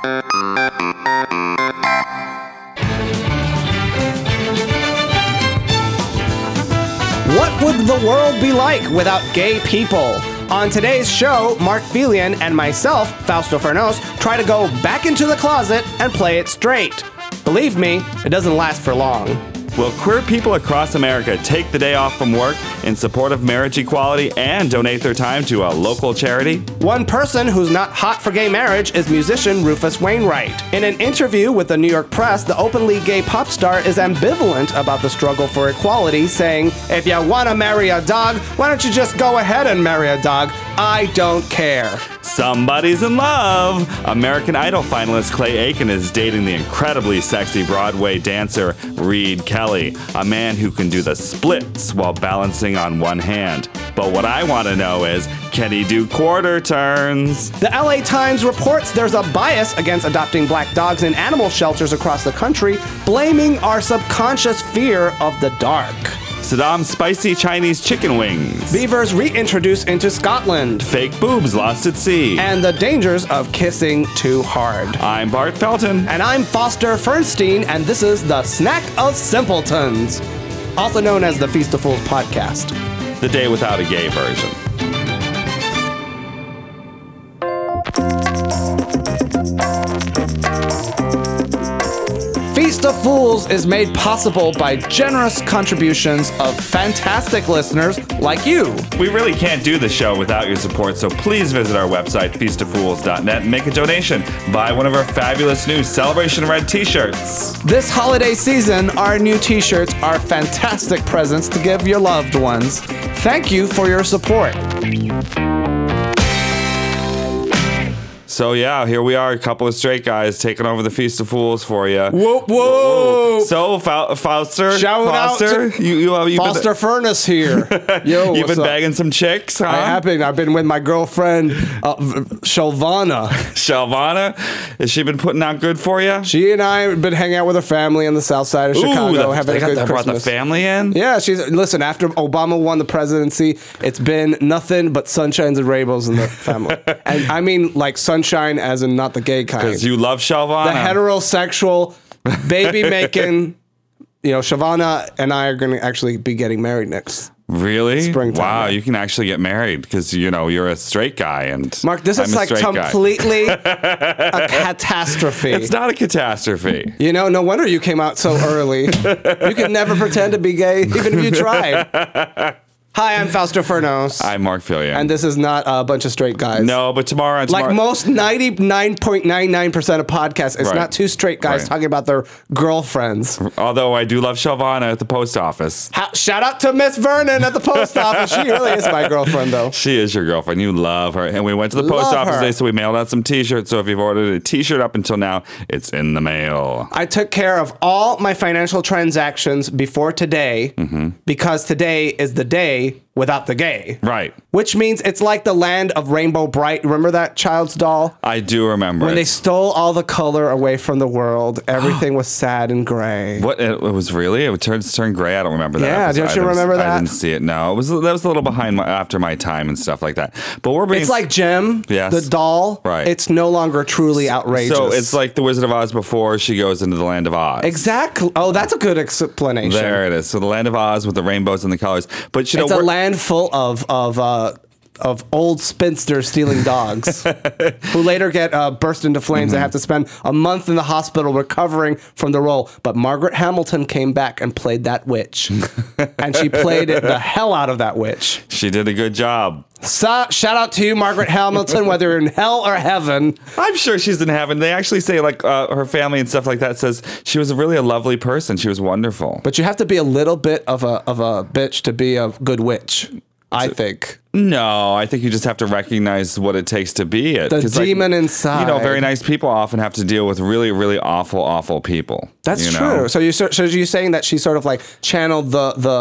What would the world be like without gay people? On today's show, Mark Felian and myself, Fausto Fernos, try to go back into the closet and play it straight. Believe me, it doesn't last for long. Will queer people across America take the day off from work in support of marriage equality and donate their time to a local charity? One person who's not hot for gay marriage is musician Rufus Wainwright. In an interview with the New York Press, the openly gay pop star is ambivalent about the struggle for equality, saying, "If you want to marry a dog, why don't you just go ahead and marry a dog? I don't care." Somebody's in love! American Idol finalist Clay Aiken is dating the incredibly sexy Broadway dancer Reed Kelly, a man who can do the splits while balancing on one hand. But what I want to know is, can he do quarter turns? The LA Times reports there's a bias against adopting black dogs in animal shelters across the country, blaming our subconscious fear of the dark. Saddam's spicy Chinese chicken wings. Beavers reintroduced into Scotland. Fake boobs lost at sea. And the dangers of kissing too hard. I'm Bart Felton. And I'm Foster Fernstein, and this is the Snack of Simpletons, also known as the Feast of Fools podcast. The day without a gay version. Feast of Fools is made possible by generous contributions of fantastic listeners like you. We really can't do the show without your support, so please visit our website, feastoffools.net, and make a donation. Buy one of our fabulous new Celebration Red t-shirts. This holiday season, our new t-shirts are fantastic presents to give your loved ones. Thank you for your support. So yeah, here we are, a couple of straight guys taking over the Feast of Fools for you. Whoop, whoop. So, Fauster, Shout out to you Foster Furnace here. Yo, you've been up? bagging some chicks, huh? I have been. I've been with my girlfriend, Shelvana. Shelvana? Has she been putting out good for you? She and I have been hanging out with her family on the south side of Chicago, having a good Christmas. Brought the family in? Yeah, listen, after Obama won the presidency, it's been nothing but sunshines and rainbows in the family. And I mean, like, sunshine as in not the gay kind. Because you love Shelvana. The heterosexual, baby-making, Shelvana and I are going to actually be getting married next. Really? Springtime. Wow, you can actually get married because, you're a straight guy. And Mark, this is like completely a catastrophe. It's not a catastrophe. No wonder you came out so early. You can never pretend to be gay, even if you tried. Hi, I'm Fausto Fernos. I'm Mark Felian. And this is not a bunch of straight guys. No, but tomorrow... Like most 99.99% of podcasts, it's not two straight guys talking about their girlfriends. Although I do love Shelvana at the post office. Shout out to Miss Vernon at the post office. She really is my girlfriend, though. She is your girlfriend. You love her. And we went to the post office today, so we mailed out some t-shirts. So if you've ordered a t-shirt up until now, it's in the mail. I took care of all my financial transactions before today because today is the day without the gay. Right. Which means it's like the land of Rainbow Bright. Remember that child's doll? I do remember When they stole all the color away from the world, everything was sad and gray. What? It was really? It turned gray? I don't remember that. Yeah, don't you remember that? I didn't see it, no. That was a little behind after my time and stuff like that. But it's like Jem, the doll. Right. It's no longer truly outrageous. So it's like the Wizard of Oz before she goes into the Land of Oz. Exactly. Oh, that's a good explanation. There it is. So the Land of Oz with the rainbows and the colors. But it's a land full of old spinsters stealing dogs who later get burst into flames and have to spend a month in the hospital recovering from the role. But Margaret Hamilton came back and played that witch. And she played the hell out of that witch. She did a good job. So, shout out to you, Margaret Hamilton, whether you're in hell or heaven. I'm sure she's in heaven. They actually say, like, her family and stuff like that says she was really a lovely person. She was wonderful. But you have to be a little bit of a bitch to be a good witch, I think. No, I think you just have to recognize what it takes to be it. The demon inside. Very nice people often have to deal with really, really awful, awful people. That's true. So you're saying that she sort of like channeled the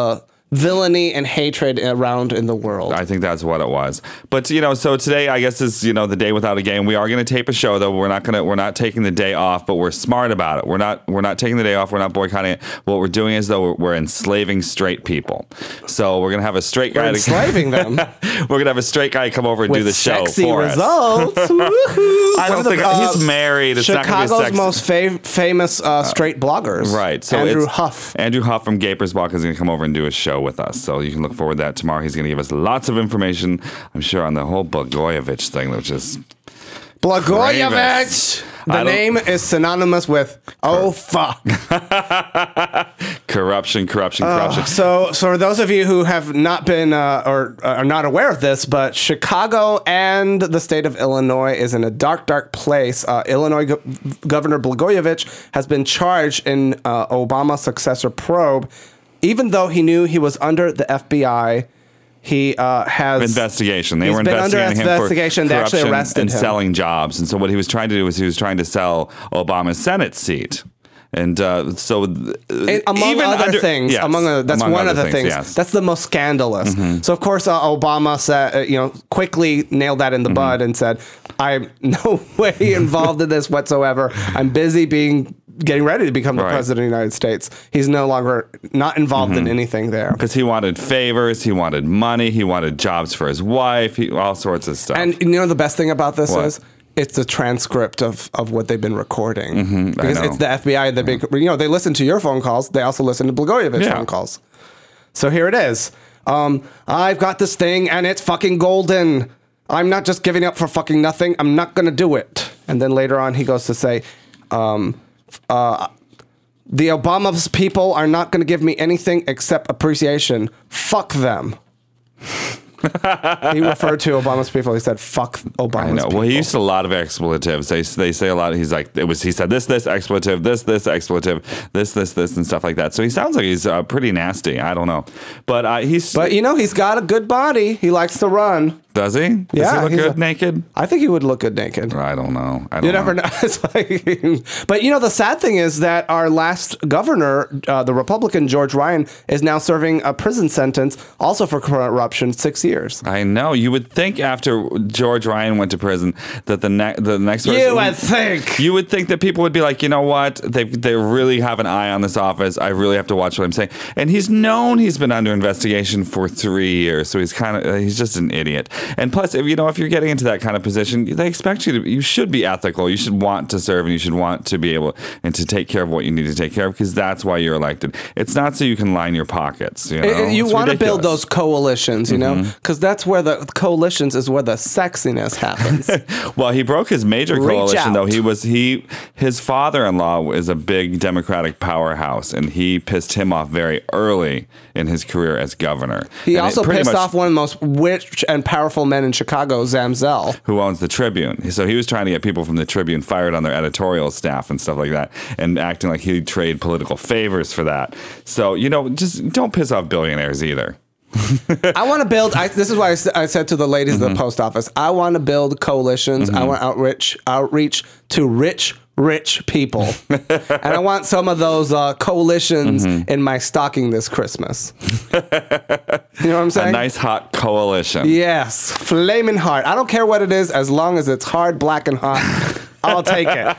villainy and hatred around in the world. I think that's what it was. But so today I guess is the day without a game. We are going to tape a show though. We're not taking the day off, but we're smart about it. We're not taking the day off. We're not boycotting it. What we're doing is though we're enslaving straight people. So we're going to have a straight guy enslaving them. We're going to have a straight guy come over and do the show sexy for results. us. I don't think he's married. It's Chicago's not going to be most famous straight bloggers. Right. So Andrew Huff. Andrew Huff from Gapers Walk is going to come over and do a show with us. So you can look forward to that tomorrow. He's going to give us lots of information, I'm sure, on the whole Blagojevich thing, which is Blagojevich. The name is synonymous with fuck. Corruption. So for those of you who have not been or are not aware of this, but Chicago and the state of Illinois is in a dark place. Illinois Governor Blagojevich has been charged in Obama successor probe. Even though he knew he was under the FBI, he has investigation. They were investigating him for corruption they actually arrested and him. selling jobs. And so what he was trying to do was he was trying to sell Obama's Senate seat. And among other things, that's one of the things. Yes. That's the most scandalous. Mm-hmm. So of course, Obama said, quickly nailed that in the bud and said, "I'm no way involved in this whatsoever. I'm busy getting ready to become the president of the United States. He's no longer not involved in anything there." Because he wanted favors, he wanted money, he wanted jobs for his wife, all sorts of stuff. And the best thing about this is it's a transcript of what they've been recording. Because it's the FBI. They listen to your phone calls. They also listen to Blagojevich's phone calls. So here it is. I've got this thing and it's fucking golden. I'm not just giving up for fucking nothing. I'm not going to do it. And then later on he goes to say, the Obama's people are not going to give me anything except appreciation. Fuck them. He referred to Obama's people. He said, "Fuck Obama's people." Well, he used a lot of expletives. They say a lot. He's like, he said this expletive, this expletive, this, and stuff like that. So he sounds like he's pretty nasty. I don't know, but he's got a good body. He likes to run. Does he? Does he look good naked? I think he would look good naked. I don't know. You never know. It's like, but the sad thing is that our last governor, the Republican George Ryan, is now serving a prison sentence also for corruption, 6 years. I know. You would think after George Ryan went to prison that the next person... You would think that people would be like, you know what? They really have an eye on this office. I really have to watch what I'm saying. And he's been under investigation for 3 years. So he's just an idiot. And plus, if you're getting into that kind of position, they expect you should be ethical. You should want to serve and you should want to be able and to take care of what you need to take care of because that's why you're elected. It's not so you can line your pockets. You want to build those coalitions, because that's where the coalitions is where the sexiness happens. Well, he broke his major coalition though. His father-in-law is a big Democratic powerhouse, and he pissed him off very early in his career as governor. He also pissed off one of the most rich and powerful men in Chicago, Zamzell, who owns the Tribune. So he was trying to get people from the Tribune fired on their editorial staff and stuff like that, and acting like he'd trade political favors for that. So just don't piss off billionaires either. I want to build. This is why I said to the ladies of the post office, I want to build coalitions. I want outreach to rich people, and I want some of those coalitions in my stocking this Christmas. You know what I'm saying? A nice hot coalition. Yes, flaming hard. I don't care what it is, as long as it's hard, black, and hot. I'll take it.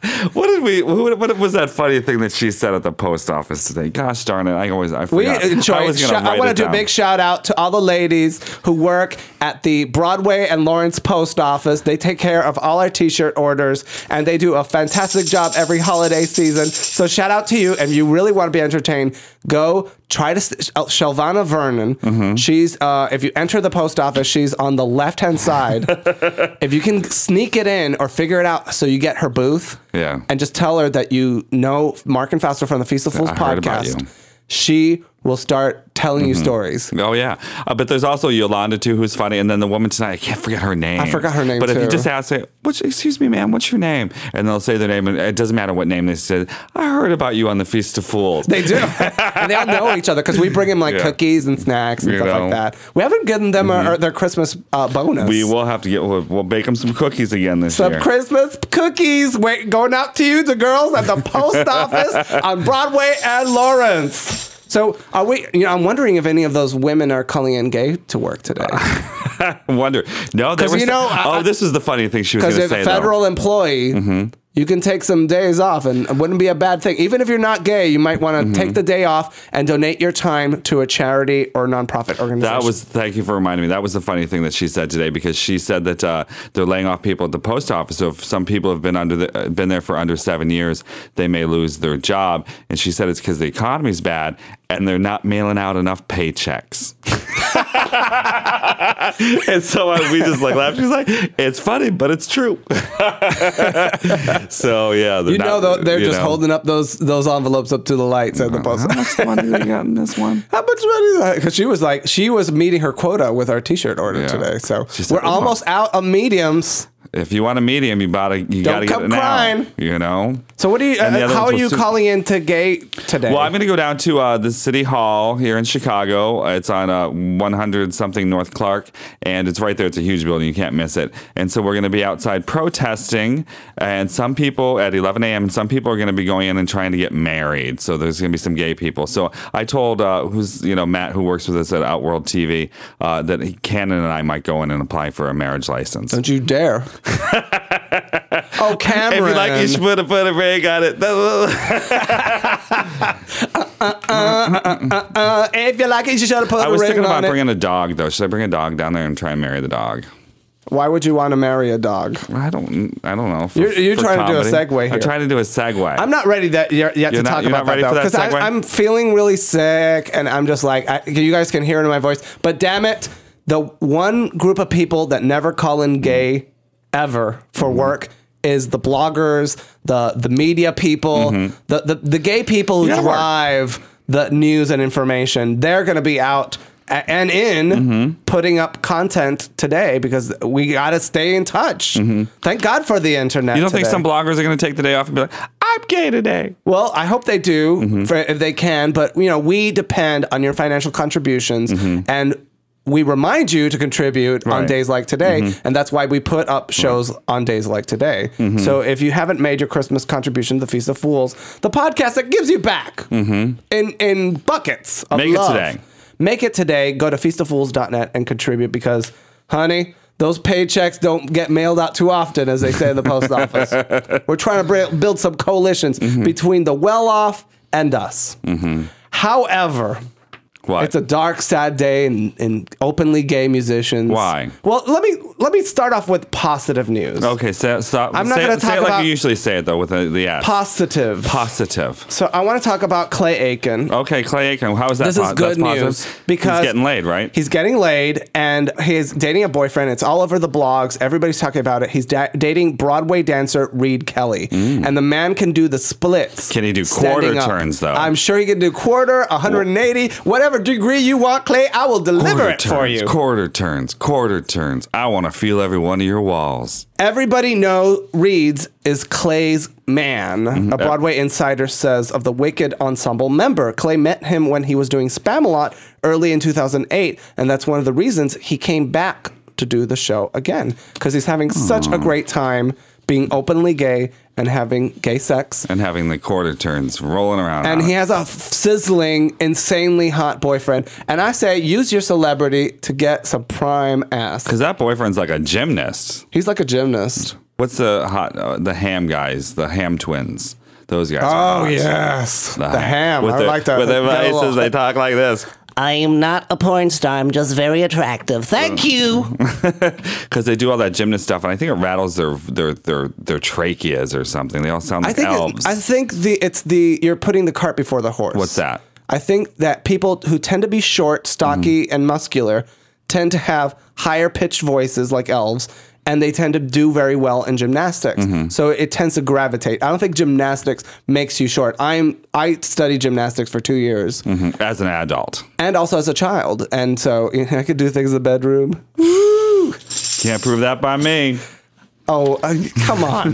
What was that funny thing that she said at the post office today? Gosh darn it. I forgot. I want to do a big shout out to all the ladies who work at the Broadway and Lawrence post office. They take care of all our t-shirt orders and they do a fantastic job every holiday season. So shout out to you. And if you really want to be entertained, go try to Shelvana Vernon. She's if you enter the post office, she's on the left-hand side. If you can sneak it in or figure it out so you get her booth, and just tell her that you know Mark and Fausto from the Feast of Fools podcast, she will start telling you stories. Oh, yeah. But there's also Yolanda, too, who's funny. And then the woman tonight, I can't forget her name. I forgot her name, but too. If you just ask, excuse me, ma'am, what's your name? And they'll say their name, and it doesn't matter what name they said. I heard about you on the Feast of Fools. They do. And they all know each other, because we bring them, cookies and snacks and stuff like that. We haven't given them their Christmas bonus. We will have to we'll bake them some cookies again this year. Some Christmas cookies. Going out to you, the girls at the post office on Broadway and Lawrence. So are we? I'm wondering if any of those women are calling in gay to work today. Wonder. No, there was. This was the funny thing she was going to say. Because if a federal employee, you can take some days off, and it wouldn't be a bad thing. Even if you're not gay, you might want to take the day off and donate your time to a charity or nonprofit organization. Thank you for reminding me. That was the funny thing that she said today, because she said that they're laying off people at the post office. So if some people have been there for under 7 years, they may lose their job. And she said it's because the economy's bad and they're not mailing out enough paychecks. And so we just laughed. She's like, it's funny, but it's true. So yeah, they're just holding up those envelopes up to the lights at the post. How much money they got in this one? How much money? Because she was meeting her quota with our T-shirt order today. So we're almost out of mediums. If you want a medium, you gotta get it now. You know. So what do you? How are you calling into gay today? Well, I'm going to go down to the City Hall here in Chicago. It's on 100 something North Clark, and it's right there. It's a huge building. You can't miss it. And so we're going to be outside protesting, and some people at 11 a.m. and some people are going to be going in and trying to get married. So there's going to be some gay people. So I told Matt, who works with us at Outworld TV, that Cannon and I might go in and apply for a marriage license. Don't you dare. Oh, Cameron. If you like, you should put a ring on it. If you like it, you should put a ring on it. I was thinking about bringing a dog, though. Should I bring a dog down there and try and marry the dog? Why would you want to marry a dog? I don't know. You're trying to do a segue here. I'm trying to do a segue. I'm not ready yet to talk about that, though. Because I'm feeling really sick, and I'm just like, you guys can hear it in my voice. But damn it, the one group of people that never call in gay ever for work is the bloggers, the media people, the gay people who drive the news and information. They're going to be out and in putting up content today because we got to stay in touch. Thank God for the internet. You don't think some bloggers are going to take the day off and be like, I'm gay today? Well, I hope they do if they can. But, we depend on your financial contributions and we remind you to contribute on days like today, and that's why we put up shows on days like today. So if you haven't made your Christmas contribution to the Feast of Fools, the podcast that gives you back in buckets of love. Make it today. Go to feastoffools.net and contribute because, honey, those paychecks don't get mailed out too often, as they say in the post office. We're trying to build some coalitions between the well-off and us. However... What? It's a dark, sad day in openly gay musicians. Why? Well, let me start off with positive news. Okay, stop. I'm not going to talk say it about like you usually say it though, with the S. Positive. So I want to talk about Clay Aiken. Okay, Clay Aiken. How is that? This is good news because he's getting laid, right? He's getting laid, and he's dating a boyfriend. It's all over the blogs. Everybody's talking about it. He's dating Broadway dancer Reed Kelly, and the man can do the splits. Can he do quarter turns though? I'm sure he can do quarter, 180, whatever degree you want, Clay. I will deliver it for you. Quarter turns. I want to feel every one of your walls. Everybody Reed's is Clay's man. A Broadway insider says of the Wicked Ensemble member. Clay met him when he was doing Spamalot early in 2008, and that's one of the reasons he came back to do the show again, because he's having such a great time being openly gay and having gay sex. And having the quarter turns rolling around. And he has a sizzling, insanely hot boyfriend. And I say, use your celebrity to get some prime ass. Because that boyfriend's like a gymnast. He's like a gymnast. What's the Ham guys, the Ham twins? Those guys. Oh, yes. The Ham. With their voices, they talk like this. I am not a porn star. I'm just very attractive. Thank you. Because they do all that gymnast stuff, and I think it rattles their tracheas or something. They all sound like elves. I think you're putting the cart before the horse. What's that? I think that people who tend to be short, stocky, and muscular tend to have higher pitched voices like elves, and they tend to do very well in gymnastics. So it tends to gravitate. I don't think gymnastics makes you short. I studied gymnastics for 2 years. As an adult. And also as a child. And so I could do things in the bedroom. Woo! Can't prove that by me. Oh, come on.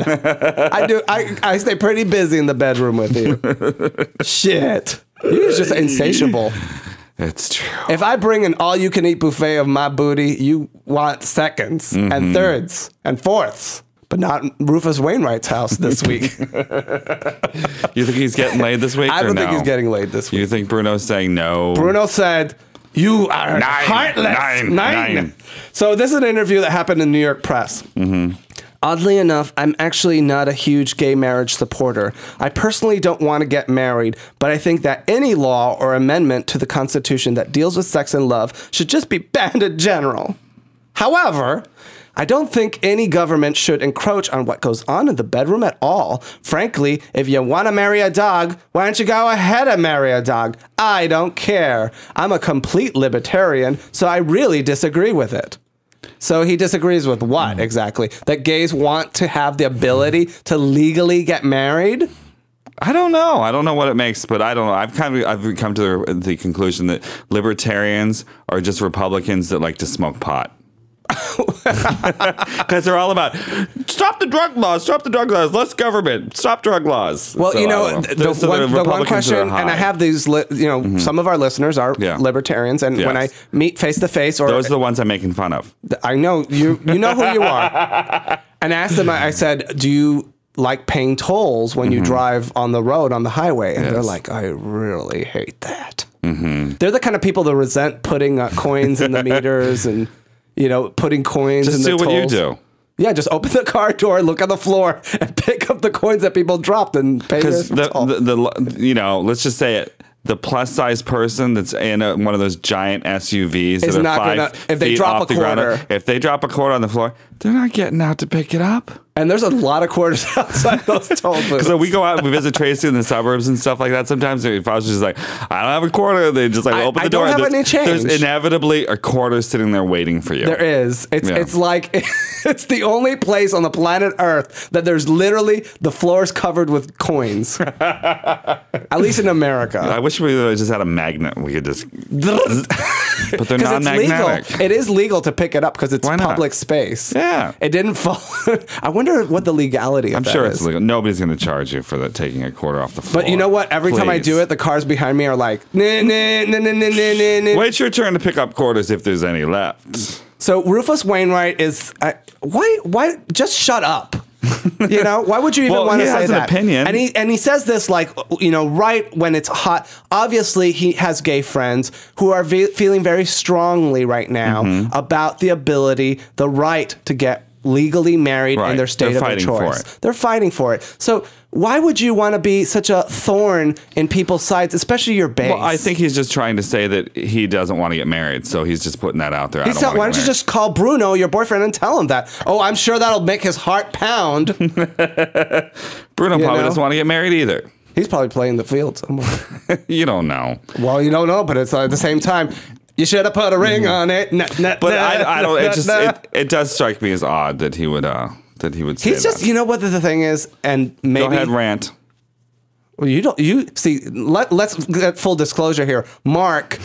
I stay pretty busy in the bedroom with you. Shit. You're just insatiable. It's true. If I bring an all-you-can-eat buffet of my booty, you want seconds and thirds and fourths. but not Rufus Wainwright's house this week. You think he's getting laid this week? I don't think he's getting laid this week. You think Bruno's saying no? Bruno said, "You are heartless." Nine. So this is an interview that happened in New York Press. Mm-hmm. Oddly enough, I'm actually not a huge gay marriage supporter. I personally don't want to get married, but I think that any law or amendment to the Constitution that deals with sex and love should just be banned in general. However, I don't think any government should encroach on what goes on in the bedroom at all. Frankly, if you want to marry a dog, why don't you go ahead and marry a dog? I don't care. I'm a complete libertarian, so I really disagree with it. So he disagrees with what exactly? That gays want to have the ability to legally get married? I don't know. I don't know what it makes, but I don't know. I've come to the conclusion that libertarians are just Republicans that like to smoke pot. Because they're all about stop the drug laws, less government, stop drug laws. Well, so, the one question, and I have these, some of our listeners are libertarians, and when I meet face to face, or those are the ones I'm making fun of. I know you know who you are. And I asked them, I said, do you like paying tolls when you drive on the road on the highway? And they're like, I really hate that. Mm-hmm. They're the kind of people that resent putting coins in the meters and putting coins in the tolls. Just do what you do. Yeah, just open the car door, look on the floor, and pick up the coins that people dropped and pay their toll. Let's just say it. The plus size person that's in one of those giant SUVs that are 5 if they drop a quarter. If they drop a quarter on the floor, they're not getting out to pick it up. And there's a lot of quarters outside those toll booths. Because we go out and we visit Tracy in the suburbs and stuff like that. Sometimes if I was just like, I don't have a quarter, they just open the door. I don't have any change. There's inevitably a quarter sitting there waiting for you. There is. It's like it's the only place on the planet Earth that there's literally the floors covered with coins. At least in America. I wish we just had a magnet. We could just. But they're not magnetic. Legal. It is legal to pick it up because it's public space. Yeah. It didn't fall. I wonder what the legality of that is. I'm sure it's legal. Nobody's going to charge you for taking a quarter off the floor. But you know what? Every time I do it, the cars behind me are like, nah. Wait your turn to pick up quarters if there's any left. So Rufus Wainwright is, why just shut up? Why would you even want to say that? He has an opinion. And he says this right when it's hot. Obviously, he has gay friends who are feeling very strongly right now about the ability, the right to get legally married in their state of their choice. They're fighting for it. So why would you want to be such a thorn in people's sides, especially your base? Well, I think he's just trying to say that he doesn't want to get married, so he's just putting that out there. Why don't you just call Bruno, your boyfriend, and tell him that? Oh, I'm sure that'll make his heart pound. Bruno probably doesn't want to get married either. He's probably playing the field somewhere. You don't know. Well, you don't know, but it's at the same time. You should have put a ring on it. But I don't. It does strike me as odd that he would say He's just. that. You know what the thing is, and maybe go ahead, rant. Well, you don't. You see. Let's get full disclosure here. Mark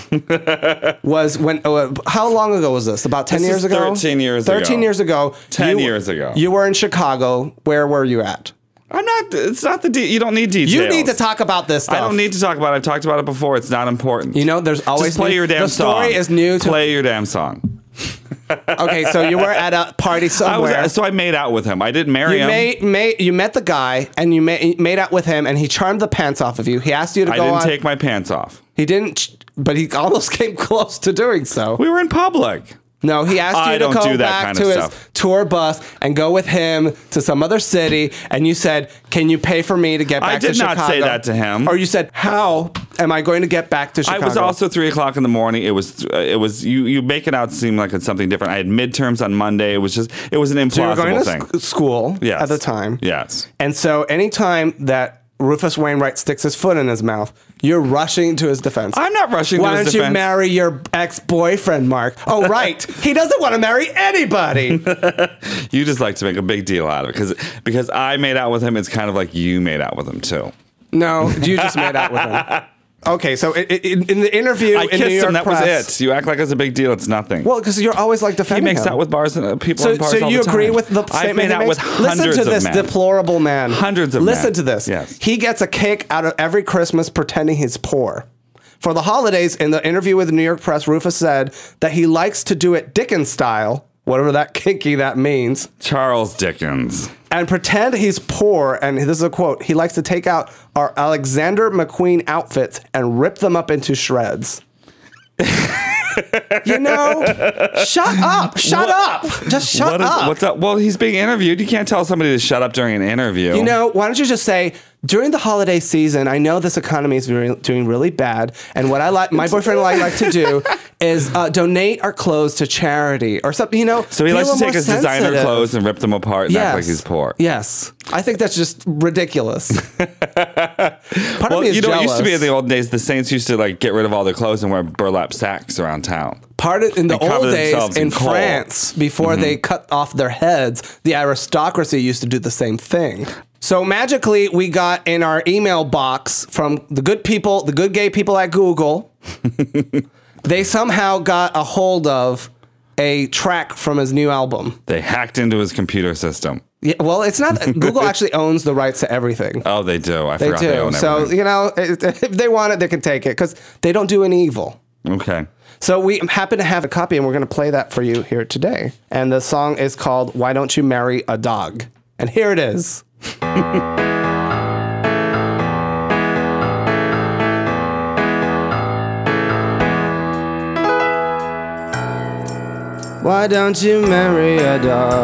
was when. How long ago was this? About 10 years ago. 13 years ago. 13 years ago. 10 years ago. You were in Chicago. Where were you at? I'm not. It's not you don't need details. You need to talk about this stuff. I don't need to talk about it. I've talked about it before. It's not important. There's always just play your damn song. The story is new. Play your damn song. Okay, so you were at a party somewhere. So I made out with him. I didn't marry him. You met the guy, and you made out with him, and he charmed the pants off of you. He asked you to go on. I didn't take my pants off. He didn't, but he almost came close to doing so. We were in public. No, he asked you to go back to his tour bus and go with him to some other city, and you said, "Can you pay for me to get back to Chicago?" I did not say that to him. Or you said, "How am I going to get back to Chicago?" I was also 3:00 in the morning. It was you make it out seem like it's something different. I had midterms on Monday. It was an implausible so you were going thing. To school at the time. Yes. And so anytime that Rufus Wainwright sticks his foot in his mouth, you're rushing to his defense. I'm not rushing to his defense. Why don't you marry your ex-boyfriend, Mark? Oh, right. He doesn't want to marry anybody. You just like to make a big deal out of it. Because I made out with him, it's kind of like you made out with him, too. No, you just made out with him. Okay, so in the interview I in kissed New York him. That Press, was it. You act like it's a big deal. It's nothing. Well, because you're always like defending him. He makes out with people in bars so all you the agree time. with the statement I've made out with hundreds Listen to this of men. deplorable man. Hundreds of men. Listen to this. Yes. He gets a cake out of every Christmas pretending he's poor. For the holidays, in the interview with the New York Press, Rufus said that he likes to do it Dickens style, whatever that kinky that means, Charles Dickens. and pretend he's poor. And this is a quote. He likes to take out our Alexander McQueen outfits and rip them up into shreds. You know, shut up. Just shut up. What's up? Well, he's being interviewed. You can't tell somebody to shut up during an interview. You know, why don't you just say, during the holiday season, I know this economy is doing really bad, and what my boyfriend and I like to do is donate our clothes to charity or something, you know. So he be a likes to little take his more designer sensitive. clothes and rip them apart and act like he's poor. Yes. I think that's just ridiculous. Part of me is It jealous. used to be in the old days, the Saints used to like get rid of all their clothes and wear burlap sacks around town. In the and cover old days themselves in in coal. France, before they cut off their heads, the aristocracy used to do the same thing. So magically, we got in our email box from the good people, the good gay people at Google, they somehow got a hold of a track from his new album. They hacked into his computer system. Yeah, well, it's not. Google actually owns the rights to everything. Oh, they do. I They forgot do. they own So, everything. you know, if they want it, they can take it because they don't do any evil. Okay. So we happen to have a copy, and we're going to play that for you here today. And the song is called "Why Don't You Marry a Dog?" And here it is. Why don't you marry a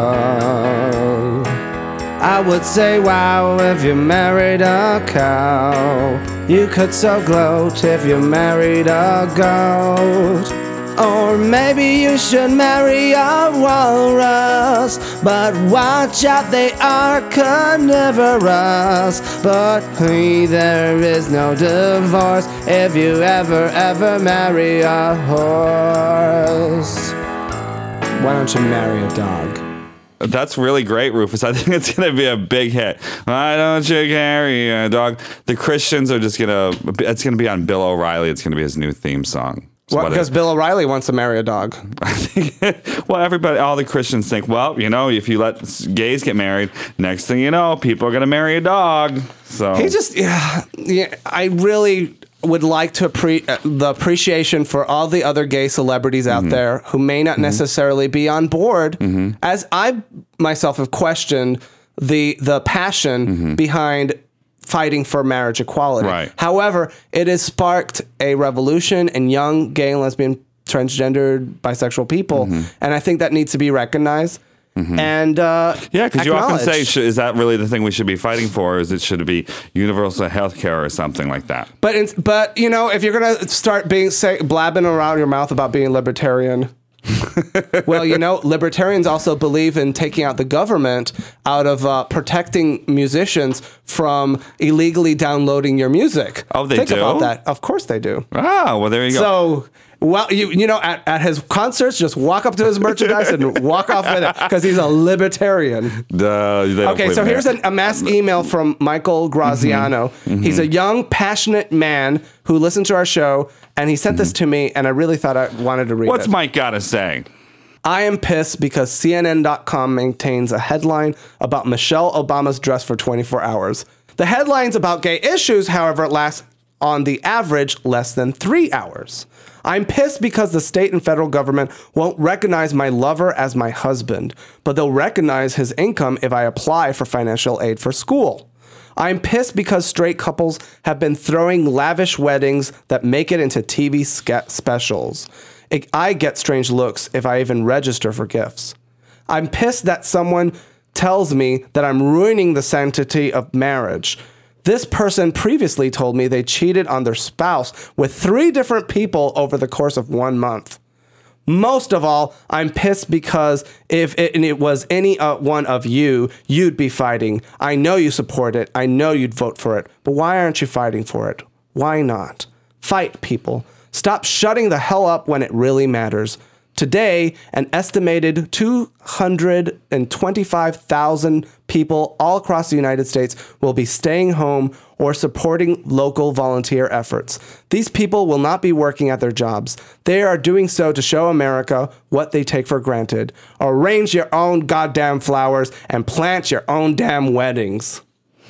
dog? I would say wow if you married a cow. You could so gloat if you married a goat. Or maybe you should marry a walrus. But watch out, they are carnivorous. But there is no divorce if you ever marry a horse. Why don't you marry a dog? That's really great, Rufus. I think it's going to be a big hit. Why don't you carry a dog? The Christians are just going to, it's going to be on Bill O'Reilly. It's going to be his new theme song. What? Because Bill O'Reilly wants to marry a dog. I think, well, all the Christians think, well, you know, if you let gays get married, next thing you know, people are going to marry a dog. So He just, yeah, I really would like to the appreciation for all the other gay celebrities out there who may not necessarily be on board, as I myself have questioned the passion behind fighting for marriage equality. Right. However, it has sparked a revolution in young gay and lesbian, transgendered, bisexual people, and I think that needs to be recognized. And yeah, because you often say, acknowledged. is that really the thing we should be fighting for? Or should it be universal health care or something like that? But you know, if you're gonna start blabbing around your mouth about being libertarian, well, you know, libertarians also believe in taking out the government out of protecting musicians from illegally downloading your music. Oh, they Think do? about that. Of course they do. Ah, well, there you go. So, well, you know, at his concerts, just walk up to his merchandise and walk off with it because he's a libertarian. Okay, So here's a mass email from Michael Graziano. He's a young, passionate man who listened to our show, and he sent this to me, and I really thought I wanted to read What's it. Mike got to say? I am pissed because CNN.com maintains a headline about Michelle Obama's dress for 24 hours. The headlines about gay issues, however, last on the average less than 3 hours. I'm pissed because the state and federal government won't recognize my lover as my husband, but they'll recognize his income if I apply for financial aid for school. I'm pissed because straight couples have been throwing lavish weddings that make it into TV specials. I get strange looks if I even register for gifts. I'm pissed that someone tells me that I'm ruining the sanctity of marriage. This person previously told me they cheated on their spouse with 3 different people over the course of 1 month. Most of all, I'm pissed because if it was any one of you, you'd be fighting. I know you support it. I know you'd vote for it. But why aren't you fighting for it? Why not? Fight, people. Stop shutting the hell up when it really matters. Today, an estimated 225,000 people all across the United States will be staying home or supporting local volunteer efforts. These people will not be working at their jobs. They are doing so to show America what they take for granted. Arrange your own goddamn flowers and plant your own damn weddings.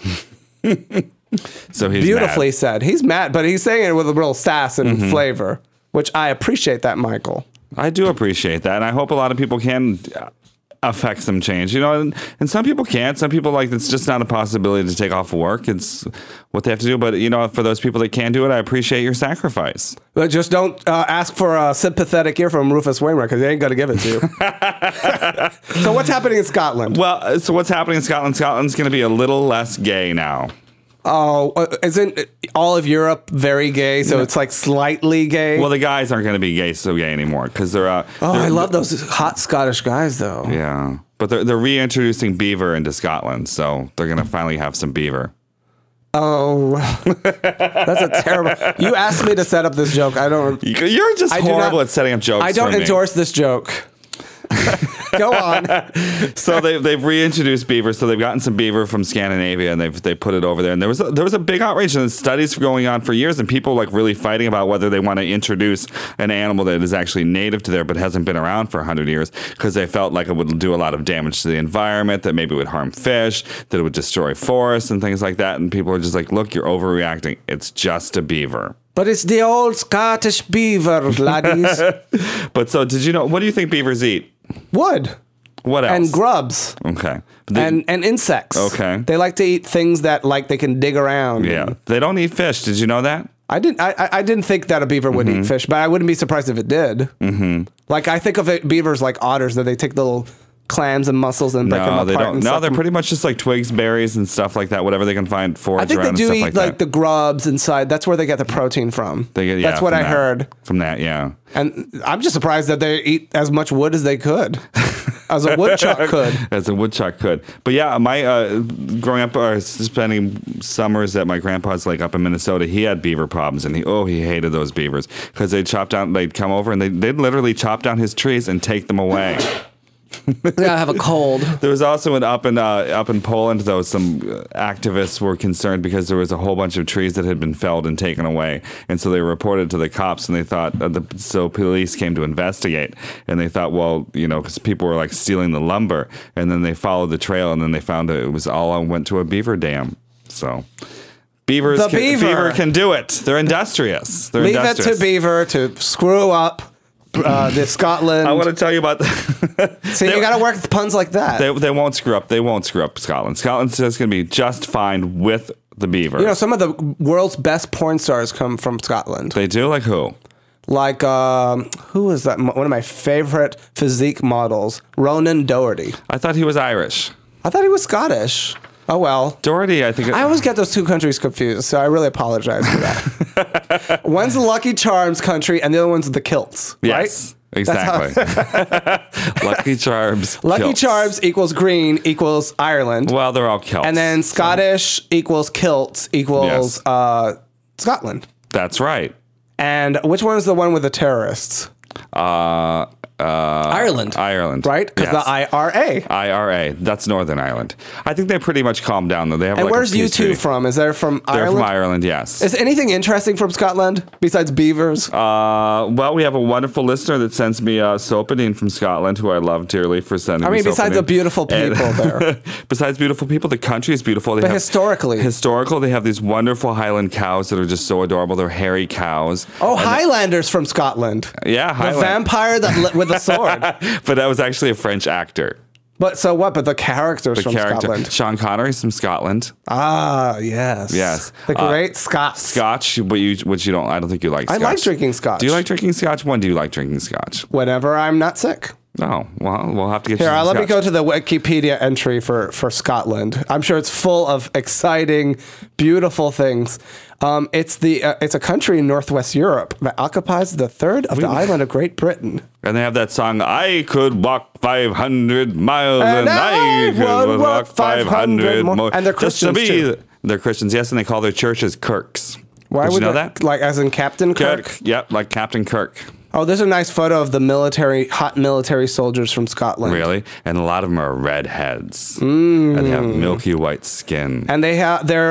So he's Beautifully mad. said. He's mad, but he's saying it with a real sass and flavor, which I appreciate that, Michael. I do appreciate that, and I hope a lot of people can affect some change. And some people can't. Some people, like, it's just not a possibility to take off work. It's what they have to do. But for those people that can do it, I appreciate your sacrifice. But just don't ask for a sympathetic ear from Rufus Wainwright, because they ain't going to give it to you. So what's happening in Scotland? Well, so what's happening in Scotland? Scotland's going to be a little less gay now. Oh, isn't all of Europe very gay? So it's like slightly gay? Well, the guys aren't going to be so gay anymore because they're. I love those hot Scottish guys, though. Yeah, but they're reintroducing beaver into Scotland, so they're going to finally have some beaver. Oh, that's a terrible. You asked me to set up this joke. I don't. You're just horrible at setting up jokes. I don't endorse this joke. Go on. So they've reintroduced beaver. So they've gotten some beaver from Scandinavia and they put it over there. And there was a big outrage and studies going on for years and people like really fighting about whether they want to introduce an animal that is actually native to there but hasn't been around for 100 years because they felt like it would do a lot of damage to the environment, that maybe it would harm fish, that it would destroy forests and things like that. And people are just like, look, you're overreacting. It's just a beaver. But it's the old Scottish beaver, laddies. But so did you know, what do you think beavers eat? Wood. What else? And grubs. Okay. And insects. Okay. They like to eat things that like they can dig around. Yeah. They don't eat fish. Did you know that? I didn't think that a beaver would eat fish, but I wouldn't be surprised if it did. Mm-hmm. Like I think of beavers like otters, that they take the little clams and mussels and break them apart. They don't. No, they're them. pretty much just like twigs, berries, and stuff like that. Whatever they can find forage I think around they do and eat stuff like that. the grubs inside. That's where they get the protein from. That's what I heard. From that, yeah. And I'm just surprised that they eat as much wood as they could. As a woodchuck could. As a woodchuck could. But yeah, my growing up, spending summers at my grandpa's like up in Minnesota, he had beaver problems, and he hated those beavers because they'd come over and they'd literally chop down his trees and take them away. Yeah, I have a cold. There was also up in Poland, though, some activists were concerned because there was a whole bunch of trees that had been felled and taken away, and so they reported to the cops, and they thought so police came to investigate, and they thought, well, because people were like stealing the lumber, and then they followed the trail, and then they found it was all went to a beaver dam. So beaver can do it. They're industrious. Leave it to beaver to screw up. The Scotland. I want to tell you about that. See, you got to work with puns like that. They won't screw up. They won't screw up Scotland. Scotland's just going to be just fine with the beaver. Some of the world's best porn stars come from Scotland. They do? Like who? Like, who is that? One of my favorite physique models, Ronan Doherty. I thought he was Irish. I thought he was Scottish. Oh, well. Doherty, I think. I always get those two countries confused, so I really apologize for that. One's the Lucky Charms country, and the other one's the Kilts, right? Yes, exactly. Lucky Charms. Lucky Charms equals green equals Ireland. Well, they're all Celts. And then Scottish equals Kilts equals Scotland. That's right. And which one is the one with the terrorists? Ireland. Right? Because the IRA. IRA. That's Northern Ireland. I think they pretty much calmed down, though. They have. And where's you two from? Is there from Ireland? They're from Ireland, yes. Is anything interesting from Scotland besides beavers? Well, we have a wonderful listener that sends me Sopadine from Scotland, who I love dearly for sending me besides the beautiful people there. Besides beautiful people, the country is beautiful. But historically, they have these wonderful Highland cows that are just so adorable. They're hairy cows. Oh, Highlanders from Scotland. Yeah, Highland. The vampire that with a sword. But that was actually a French actor. But so what? But the characters from Scotland. Sean Connery's from Scotland. Ah, yes. Yes. The great Scots. Scotch, which you don't, I don't think you like Scotch. I like drinking Scotch. Do you like drinking Scotch? When do you like drinking Scotch? Whenever I'm not sick. Oh, well, we'll have to get you Here, some let Scotch. me go to the Wikipedia entry for Scotland. I'm sure it's full of exciting, beautiful things. It's a country in Northwest Europe that occupies the third of the island of Great Britain. And they have that song, I could walk 500 miles and I could walk 500 more. And they're Christians too. They're Christians, yes, and they call their churches Kirks. Why Did would you know that? Like as in Captain Kirk? Yep, like Captain Kirk. Oh, there's a nice photo of the hot military soldiers from Scotland. Really? And a lot of them are redheads. And they have milky white skin. And they have their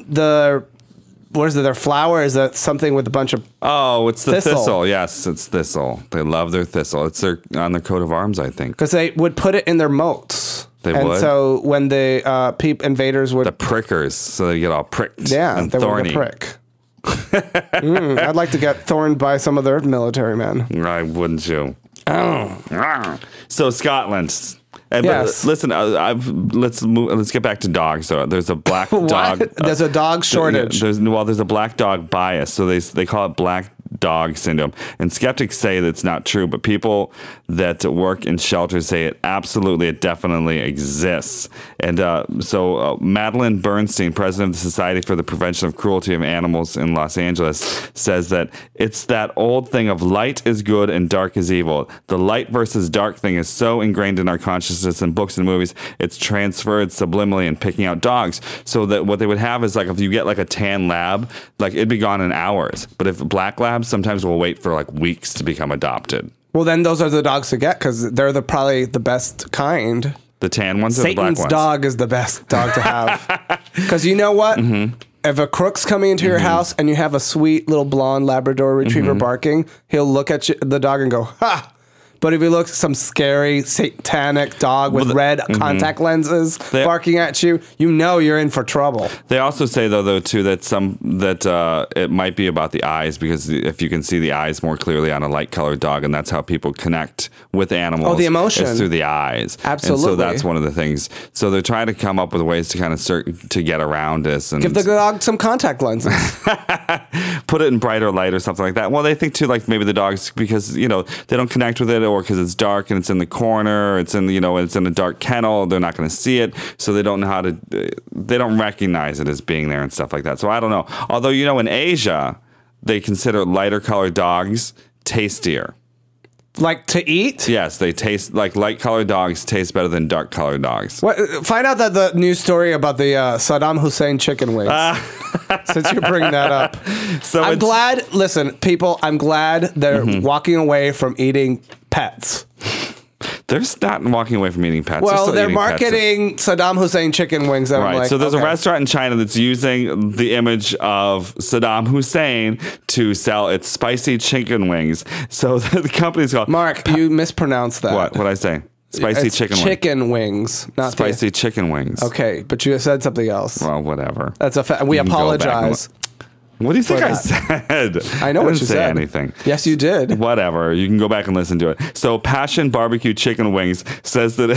flower is something with a bunch of it's the thistle. Yes, it's thistle. They love their thistle. It's on their coat of arms, I think. Because they would put it in their moats. Would. And so when the invaders would the prickers, so they get all pricked. Yeah, and they thorny. would prick. I'd like to get thorned by some of their military men. Right, wouldn't you? Oh. So Scotland. But Yes. listen, let's get back to dogs. So there's a black dog. There's a dog shortage. There's a black dog bias. So they call it black dog syndrome. And skeptics say that's not true, but people that work in shelters say it definitely exists. And so Madeline Bernstein, president of the Society for the Prevention of Cruelty of Animals in Los Angeles, says that it's that old thing of light is good and dark is evil. The light versus dark thing is so ingrained in our consciousness in books and movies, it's transferred subliminally in picking out dogs. So that what they would have is like if you get like a tan lab, like it'd be gone in hours. But if black labs sometimes will wait for like weeks to become adopted. Well, then those are the dogs to get because they're probably the best kind. The tan ones or the black Satan's ones? dog is the best dog to have. Because you know what? Mm-hmm. If a crook's coming into your house and you have a sweet little blonde Labrador retriever barking, he'll look at the dog and go, ha! But if he looks some scary satanic dog with red contact lenses barking at you, you know you're in for trouble. They also say though too that it might be about the eyes, because if you can see the eyes more clearly on a light colored dog, and that's how people connect with animals. Oh, the emotion is through the eyes. Absolutely. And so that's one of the things. So they're trying to come up with ways to kind of to get around this and Give the dog some contact lenses. put it in brighter light or something like that. Well, they think too, like maybe the dogs, because they don't connect with it, or because it's dark and it's in the corner, it's in it's in a dark kennel, they're not going to see it, so they don't know how to, they don't recognize it as being there and stuff like that. So I don't know. Although in Asia they consider lighter colored dogs tastier. Like to eat? Yes, they taste like light colored dogs taste better than dark colored dogs. What, find out that the news story about the Saddam Hussein chicken wings. Since you bring that up. So I'm glad, listen, people, I'm glad they're walking away from eating pets. They're not walking away from eating pets. Well, they're eating pets. marketing Saddam Hussein chicken wings. And Right. I'm like, So there's okay. a restaurant in China that's using the image of Saddam Hussein to sell its spicy chicken wings. So the company's called Mark, you mispronounced that. What? What'd I say? Spicy It's chicken wings. chicken wings, not Spicy chicken wings. Okay, but you said something else. Well, whatever. That's we You can go back and apologize. What do you think for I that. said? I know I what didn't you say said. anything. Yes, you did. Whatever. You can go back and listen to it. So Passion Barbecue Chicken Wings says that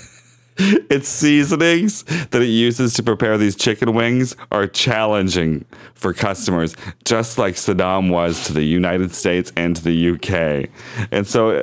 its seasonings that it uses to prepare these chicken wings are challenging for customers, just like Saddam was to the United States and to the UK. And so...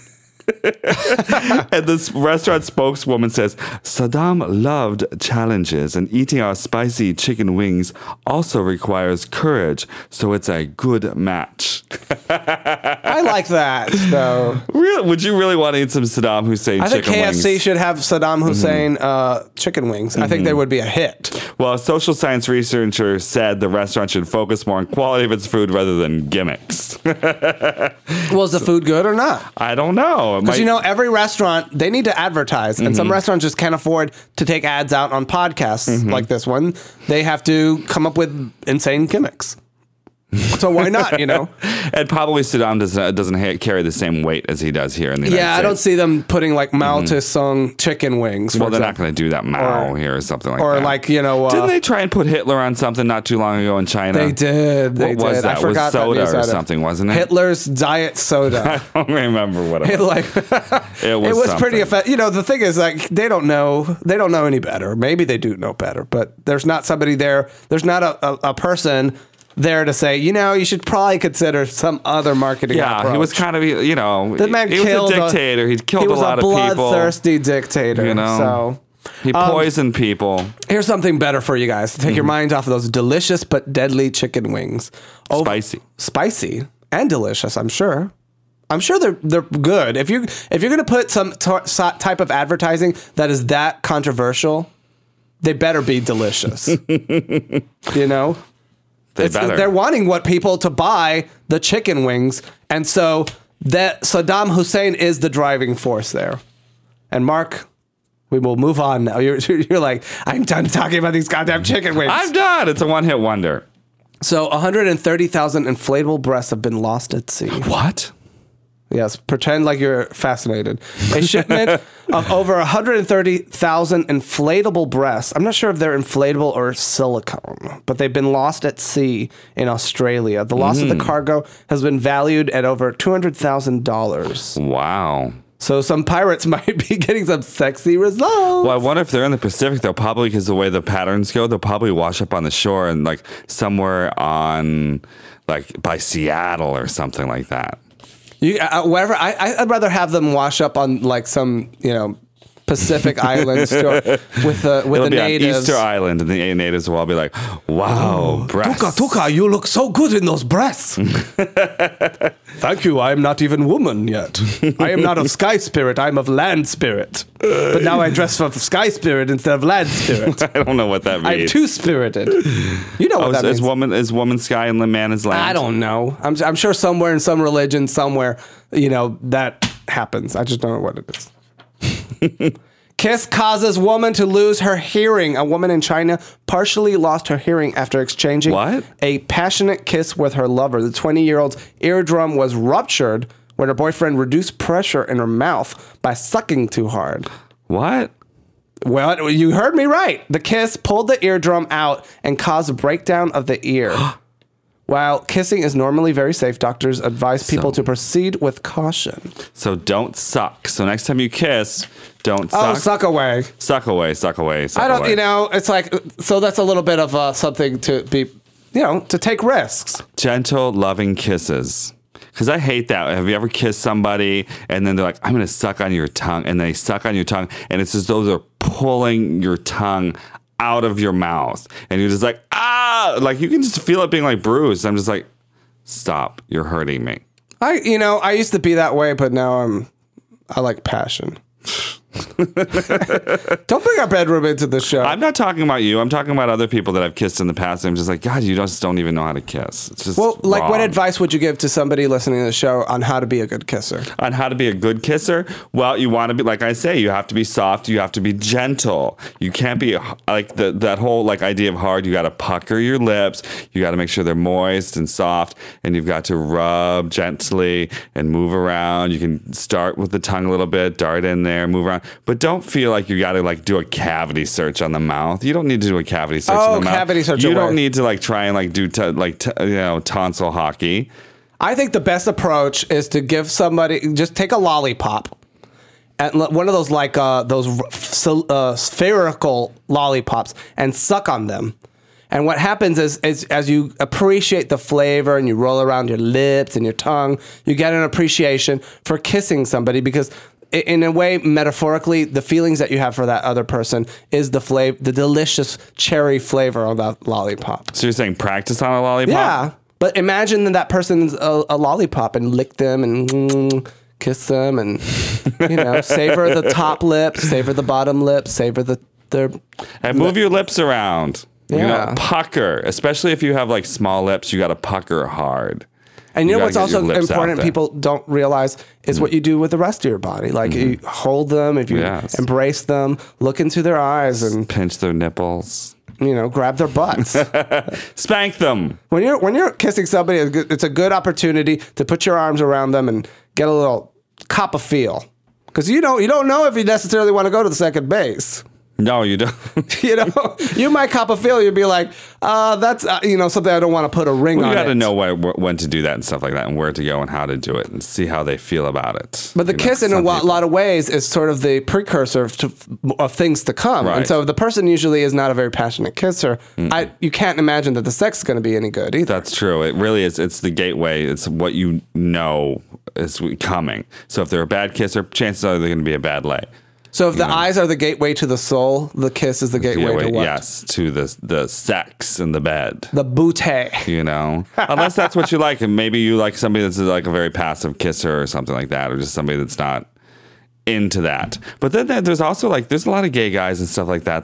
And this restaurant spokeswoman says, Saddam loved challenges, and eating our spicy chicken wings also requires courage, so it's a good match. I like that, though. Really? Would you really want to eat some Saddam Hussein I think chicken KFC wings? should have Saddam Hussein chicken wings. I think they would be a hit. Well, a social science researcher said the restaurant should focus more on quality of its food rather than gimmicks. Well, is the food good or not? I don't know. Because every restaurant, they need to advertise, and some restaurants just can't afford to take ads out on podcasts like this one. They have to come up with insane gimmicks. So why not, And probably Saddam doesn't carry the same weight as he does here in the United States. I don't see them putting like Mao Tse-tung chicken wings. Well, they're not going to do that Mao Or- here or something like Or that. like, Didn't they try and put Hitler on something not too long ago in China? They did. They What was did. that? I forgot Was soda that news or item. something, wasn't it? Hitler's diet soda. I don't remember what it It was. like It was it was pretty something. effective. The thing is, like, they don't know any better. Maybe they do know better, but there's not somebody there. There's not a person there to say, you should probably consider some other marketing Yeah, approach. he was kind of, The man he was killed a dictator. He killed he was a lot of people. bloodthirsty dictator. So He poisoned people. here's something better for you guys to take your minds off of those delicious but deadly chicken wings. Spicy and delicious, I'm sure. I'm sure they're good. If you're gonna put some type of advertising that is that controversial, they better be delicious. They're wanting what people to buy the chicken wings, and so that Saddam Hussein is the driving force there. And Mark, we will move on now. You're like, I'm done talking about these goddamn chicken wings. I'm done. It's a one-hit wonder. So 130,000 inflatable breasts have been lost at sea. What? Yes, pretend like you're fascinated. A shipment of over 130,000 inflatable breasts. I'm not sure if they're inflatable or silicone, but they've been lost at sea in Australia. The loss of the cargo has been valued at over $200,000. Wow. So some pirates might be getting some sexy results. Well, I wonder if they're in the Pacific, they'll probably, because the way the patterns go, they'll probably wash up on the shore and like somewhere on, like by Seattle or something like that. Wherever I'd rather have them wash up on like some Pacific Islands with the It'll be natives. on Easter Island, and the natives will all be like, "Wow, breasts." Tuka, you look so good in those breasts. Thank you. I am not even woman yet. I am not of sky spirit. I am of land spirit. But now I dress for sky spirit instead of land spirit. I don't know what that means. I'm too spirited. You know what that means? Is woman sky and the man is land? I don't know. I'm sure somewhere in some religion, somewhere, that happens. I just don't know what it is. Kiss causes woman to lose her hearing. A woman in China partially lost her hearing after exchanging a passionate kiss with her lover. The 20-year-old's eardrum was ruptured when her boyfriend reduced pressure in her mouth by sucking too hard. What? Well, you heard me right. The kiss pulled the eardrum out and caused a breakdown of the ear. While kissing is normally very safe, doctors advise people to proceed with caution. So don't suck. So next time you kiss, don't suck. Oh, suck away. Suck away, suck away, suck I don't, away. It's like, so that's a little bit of something to be, to take risks. Gentle, loving kisses. Because I hate that. Have you ever kissed somebody and then they're like, I'm going to suck on your tongue, and they suck on your tongue, and it's as though they're pulling your tongue out of your mouth, and you're just like, like you can just feel it being like bruised. I'm just like, stop, you're hurting me. I used to be that way, but now I like passion. Don't bring our bedroom into the show. I'm not talking about you. I'm talking about other people that I've kissed in the past. And I'm just like, God, you just don't even know how to kiss. It's just what wrong. advice would you give to somebody listening to the show on how to be a good kisser? On how to be a good kisser? Well, you want to be, like I say, you have to be soft. You have to be gentle. You can't be like that whole like idea of hard. You got to pucker your lips. You got to make sure they're moist and soft. And you've got to rub gently and move around. You can start with the tongue a little bit, dart in there, move around. But don't feel like you got to like do a cavity search on the mouth. You don't need to do a cavity search on the mouth. Cavity search. You don't need to like try and like do tonsil hockey. I think the best approach is to give somebody, just take a lollipop, and one of those like spherical lollipops, and suck on them. And what happens is as you appreciate the flavor and you roll around your lips and your tongue, you get an appreciation for kissing somebody, because in a way, metaphorically, the feelings that you have for that other person is the delicious cherry flavor of that lollipop. So you're saying practice on a lollipop? Yeah. But imagine that person's a lollipop, and lick them and kiss them, and savor the top lip, savor the bottom lip, savor and move your lips around. Yeah. Pucker. Especially if you have like small lips, you got to pucker hard. And you know what's gotta get also your lips out important there. People don't realize is what you do with the rest of your body. Like you hold them, if you embrace them, look into their eyes, and pinch their nipples. Grab their butts. Spank them. When you're kissing somebody, it's a good opportunity to put your arms around them and get a little cop a feel. Because you don't know if you necessarily want to go to the second base. No, you don't. You might cop a feel. You'd be like, that's something I don't want to put a ring on. You got to it. know when to do that and stuff like that, and where to go and how to do it, and see how they feel about it. But the kiss, in a lot of ways, is sort of the precursor of things to come. Right. And so if the person usually is not a very passionate kisser, you can't imagine that the sex is going to be any good either. That's true. It really is. It's the gateway. It's what you know is coming. So if they're a bad kisser, chances are they're going to be a bad lay. So if the eyes are the gateway to the soul, the kiss is the gateway to what? Yes, to the sex in the bed. The booty. Unless that's what you like, and maybe you like somebody that's like a very passive kisser or something like that, or just somebody that's not into that. But then there's also like there's a lot of gay guys and stuff like that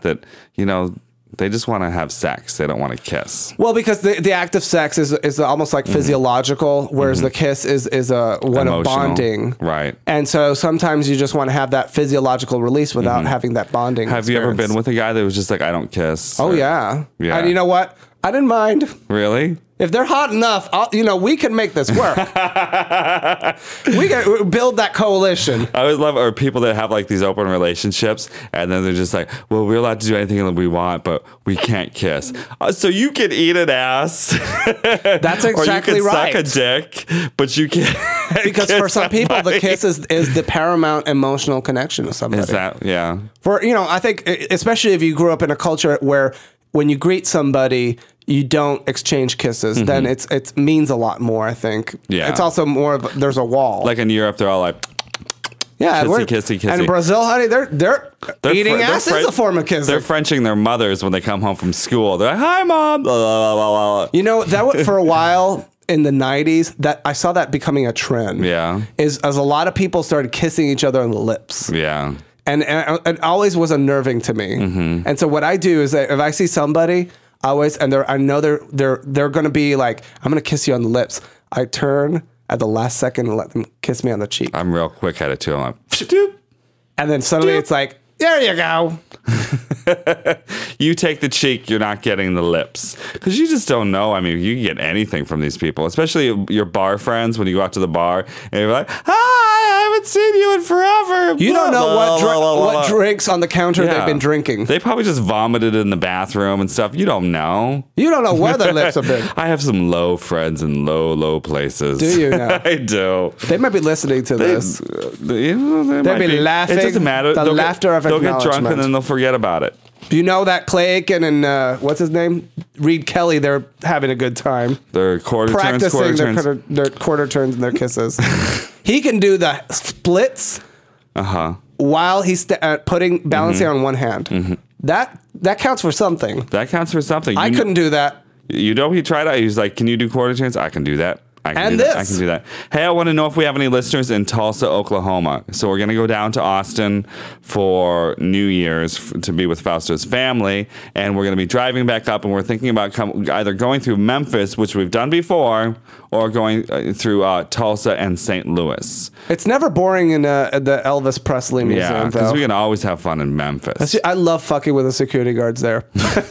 they just want to have sex. They don't want to kiss. Well, because the act of sex is almost like physiological, whereas the kiss is one Emotional. of bonding. Right. And so sometimes you just want to have that physiological release without having that bonding Have you ever experience. been with a guy that was just like, I don't kiss? Oh, yeah. Yeah. And you know what? I didn't mind. Really? If they're hot enough, we can make this work. We can build that coalition. I always love people that have like these open relationships, and then they're just like, well, we're allowed to do anything that we want, but we can't kiss. So you can eat an ass. That's exactly or you can right. suck a dick, but you can't. Because for some people, the kiss is the paramount emotional connection to somebody. Is that, yeah. I think, especially if you grew up in a culture where when you greet somebody, you don't exchange kisses, then it means a lot more, I think. Yeah. It's also more of, there's a wall. Like in Europe, they're all like, kissy. And in Brazil, honey, they're eating ass is a form of kissing. They're Frenching their mothers when they come home from school. They're like, hi, Mom. Blah, blah, blah, blah. That for a while in the 90s, that I saw that becoming a trend. Yeah. As a lot of people started kissing each other on the lips. Yeah. And it always was unnerving to me. And so what I do is that if I see somebody, I know they're going to be like, I'm going to kiss you on the lips. I turn at the last second and let them kiss me on the cheek. I'm real quick at it too. I'm like, doop. And then suddenly it's like, there you go. You take the cheek, you're not getting the lips. Because you just don't know. I mean, you can get anything from these people, especially your bar friends when you go out to the bar and you're like, hi, I haven't seen you in forever. You don't know what drinks on the counter they've been drinking. They probably just vomited in the bathroom and stuff. You don't know. You don't know where their lips have been. I have some low friends in low places. Do you know? I do. They might be listening to this. They They'll be laughing. It doesn't matter. The laughter of They'll get drunk acknowledgement. and then they'll forget about it. Do you know that Clay Aiken and what's his name? Reed Kelly, they're having a good time. Their Practicing their quarter turns and their kisses. He can do the splits while he's balancing on one hand. That counts for something. That counts for something. I couldn't do that. You know, he tried out. He was like, can you do quarter turns? I can do that. I can do that. Hey, I want to know if we have any listeners in Tulsa, Oklahoma. So we're going to go down to Austin for New Year's to be with Fausto's family. And we're going to be driving back up. And we're thinking about either going through Memphis, which we've done before, or going through Tulsa and St. Louis. It's never boring in the Elvis Presley Museum, Yeah, because we can always have fun in Memphis. I love fucking with the security guards there.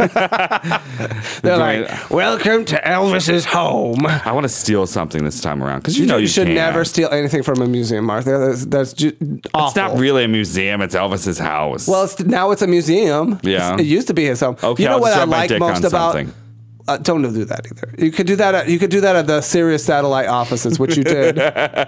They're like, welcome to Elvis's home. I want to steal something this time around because you should never steal anything from a museum, Mark. That's awful. It's not really a museum. It's Elvis's house. Well, now it's a museum. Yeah. It used to be his home. Okay, you know I'll what just I rub my like dick most on about? something. Don't do that either. You could do that at the Sirius satellite offices, which you did.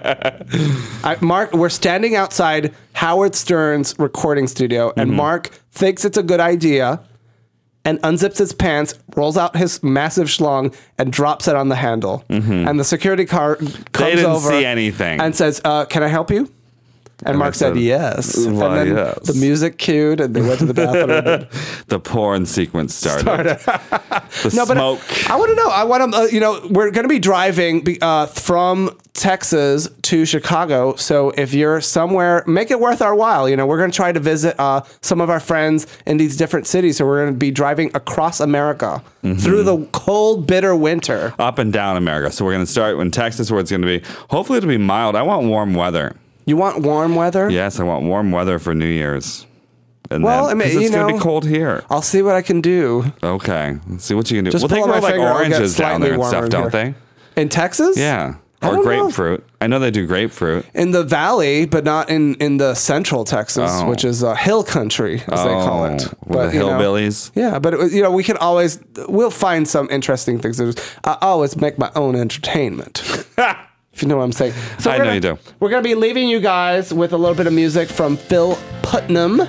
Mark, we're standing outside Howard Stern's recording studio, and Mark thinks it's a good idea and unzips his pants, rolls out his massive schlong, and drops it on the handle. And the security car comes over see anything. and says, can I help you? And Mark said, yes. Well, and then yes. the music cued, and they went to the bathroom. The porn sequence started. The smoke. I want to know. I want to, we're going to be driving from Texas to Chicago. So if you're somewhere, make it worth our while. We're going to try to visit some of our friends in these different cities. So we're going to be driving across America through the cold, bitter winter. Up and down America. So we're going to start in Texas, where it's going to be, hopefully it'll be mild. I want warm weather. You want warm weather? Yes, I want warm weather for New Year's. And Well, then, I mean, it's going to be cold here. I'll see what I can do. Okay, let's see what you can do. Just well, they pull grow my like finger, I'll get oranges down there and slightly stuff, warmer don't in they? In Texas? Yeah, I or don't know. grapefruit. I know they do grapefruit. In the valley, but not in the central Texas, which is hill country, as they call it. With the hillbillies. Yeah, but we can we'll find some interesting things. I always make my own entertainment. If you know what I'm saying. So I know you do. We're going to be leaving you guys with a little bit of music from Phil Putnam.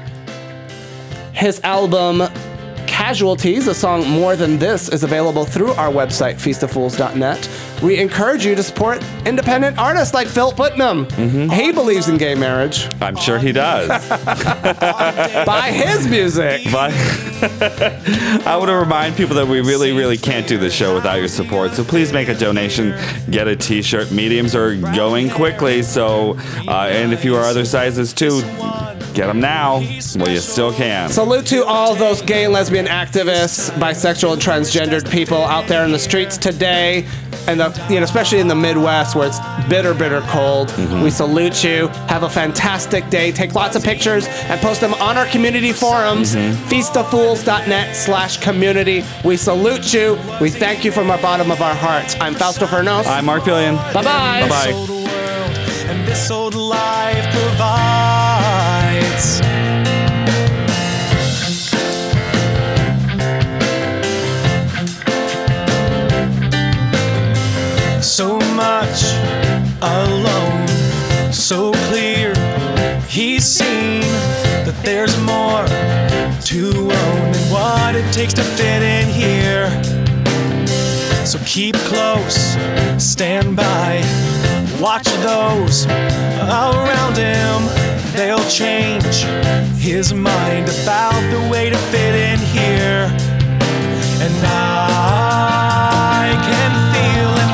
His album Casualties, the song More Than This, is available through our website, feastoffools.net. We encourage you to support independent artists like Phil Putnam. He believes in gay marriage. I'm sure he does. Buy his music. But I want to remind people that we really, really can't do the show without your support. So please make a donation, get a t-shirt. Mediums are going quickly. So, and if you are other sizes too, Get them now while you still can. Salute to all those gay and lesbian activists, bisexual and transgendered people out there in the streets today, and especially in the Midwest where it's bitter, bitter cold. We salute you. Have a fantastic day. Take lots of pictures and post them on our community forums, feastofools.net/community. We salute you. We thank you from the bottom of our hearts. I'm Fausto Fernos. I'm Mark Fillion. Bye-bye. Bye-bye. This old world and this old life provides. So much alone, so clear. He's seen that there's more to own than what it takes to fit in here. So keep close, stand by, watch those around him. They'll change his mind about the way to fit in here. And I can feel and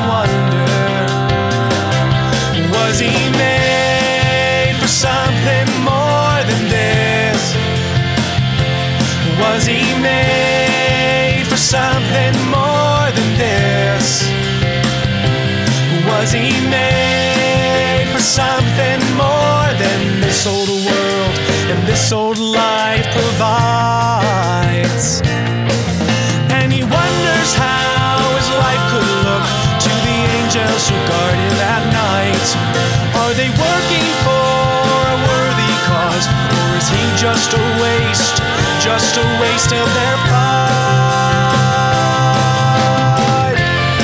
wonder, was he made for something more than this? Was he made for something more than this? Was he made for something more than this old world and this old life provides? And he wonders how his life could look to the angels who guard him at night. Are they working for a worthy cause, or is he just a waste of their pride?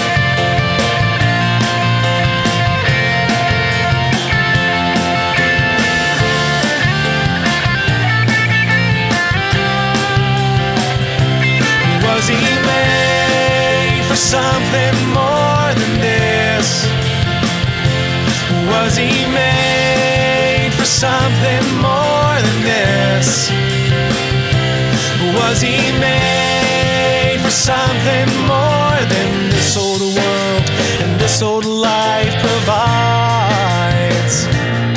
Was he made for something more than this? Was he made for something more than this? Was he made for something more than this old world and this old life provides?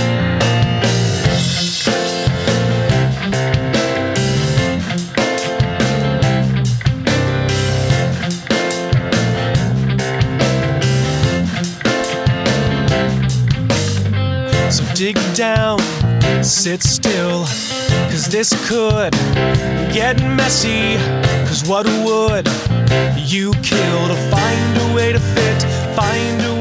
So dig down, sit still, 'cause this could get messy. 'Cause what would you kill to find a way to fit, find a